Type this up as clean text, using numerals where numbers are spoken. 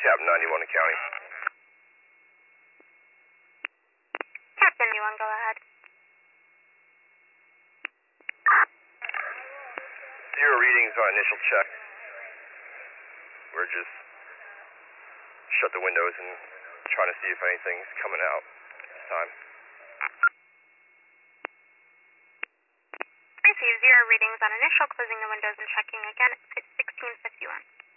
Captain 91 in County. Captain 91, go ahead. Zero readings on initial check. We're just shut the windows and trying to see if anything's coming out this time. Receive zero readings on initial, closing the windows and checking again at 1651.